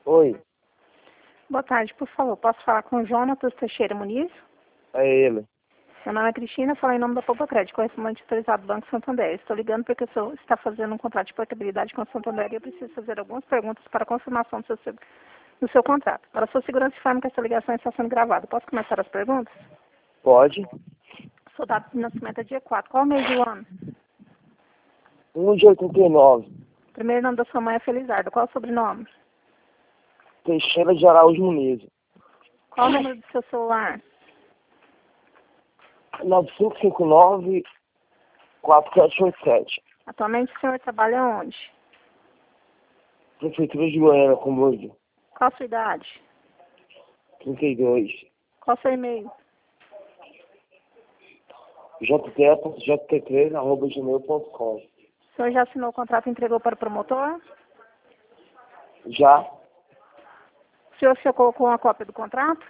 Oi, Boa tarde, por favor, posso falar com o Jonatas Teixeira Muniz? é ele. Meu nome é Cristina, falo em nome da Poupa Crédito, correspondente autorizado do Banco Santander. Estou ligando porque o senhor está fazendo um contrato de portabilidade com o Santander e eu preciso fazer algumas perguntas para confirmação do seu contrato. Para sua segurança, informe que essa ligação está sendo gravada. Posso começar as perguntas? Pode? Sua data de nascimento é dia 4. Qual o mês do ano? 1 de 89. Primeiro nome da sua mãe é Felizardo. Qual o sobrenome? Teixeira de Araújo Muniz. Qual o número do seu celular? 9559-4787. Atualmente o senhor trabalha onde? Prefeitura de Goiânia, Comburgo. Qual a sua idade? 32. Qual o seu e-mail? jt.pt3@gmail.com. O senhor já assinou o contrato e entregou para o promotor? Já? O senhor já colocou uma cópia do contrato?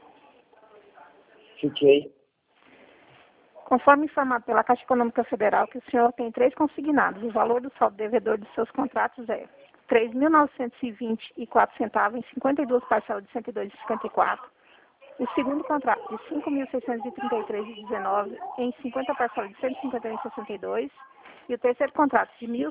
Fiquei. Conforme informado pela Caixa Econômica Federal, que o senhor tem 3 consignados. O valor do saldo devedor dos seus contratos é R$ 3.924 em 52 parcelas de R$ 102,54. O segundo contrato de R$ 5.633,19 em 50 parcelas de R$ 151,62. E o terceiro contrato de R$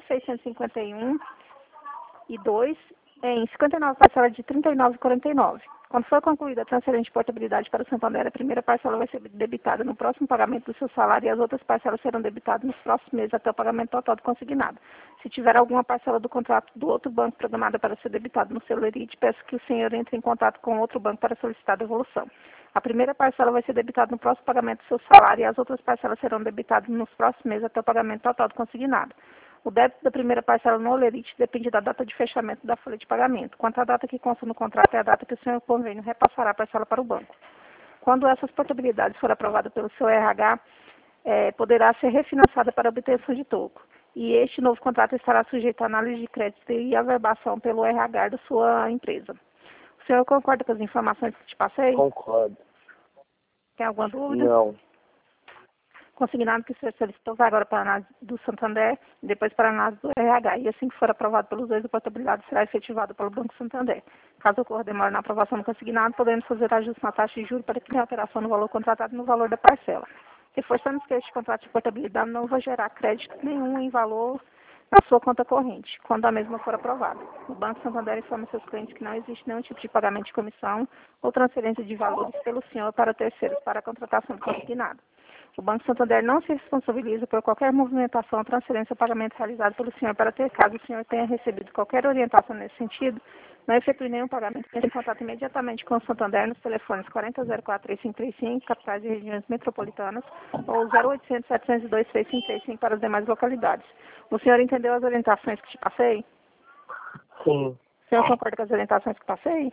1.651,02 em 59 parcelas de R$ 39,49. Quando for concluída a transferência de portabilidade para o Santander, a primeira parcela vai ser debitada no próximo pagamento do seu salário e as outras parcelas serão debitadas nos próximos meses até o pagamento total do consignado. Se tiver alguma parcela do contrato do outro banco programada para ser debitada no seu lerite, peço que o senhor entre em contato com outro banco para solicitar a devolução. A primeira parcela vai ser debitada no próximo pagamento do seu salário e as outras parcelas serão debitadas nos próximos meses até o pagamento total do consignado. O débito da primeira parcela no lerite depende da data de fechamento da folha de pagamento. Quanto à data que consta no contrato, é a data que o senhor convênio repassará a parcela para o banco. Quando essas portabilidades forem aprovadas pelo seu RH, poderá ser refinanciada para obtenção de toco. E este novo contrato estará sujeito à análise de crédito e averbação pelo RH da sua empresa. O senhor concorda com as informações que te passei? Concordo. Tem alguma dúvida? Não. Consignado que o senhor solicitou vai agora para a análise do Santander e depois para a análise do RH. E assim que for aprovado pelos dois, a portabilidade será efetivada pelo Banco Santander. Caso ocorra demora na aprovação do consignado, podemos fazer ajuste na taxa de juros para que tenha alteração no valor contratado e no valor da parcela. Reforçamos que este contrato de portabilidade não vai gerar crédito nenhum em valor na sua conta corrente, quando a mesma for aprovada. O Banco Santander informa seus clientes que não existe nenhum tipo de pagamento de comissão ou transferência de valores pelo senhor para terceiros para a contratação do consignado. O Banco Santander não se responsabiliza por qualquer movimentação, transferência ou pagamento realizado pelo senhor para ter, caso o senhor tenha recebido qualquer orientação nesse sentido, não efetue nenhum pagamento, entre em contato imediatamente com o Santander nos telefones 4004-3535, capitais e regiões metropolitanas, ou 0800-702-3535 para as demais localidades. O senhor entendeu as orientações que te passei? Sim. O senhor concorda com as orientações que passei?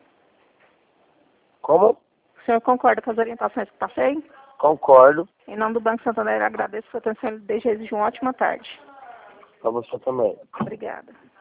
Como? O senhor concorda com as orientações que passei? Concordo. Em nome do Banco Santander, agradeço a sua atenção e desejo uma ótima tarde. Pra você também. Obrigada.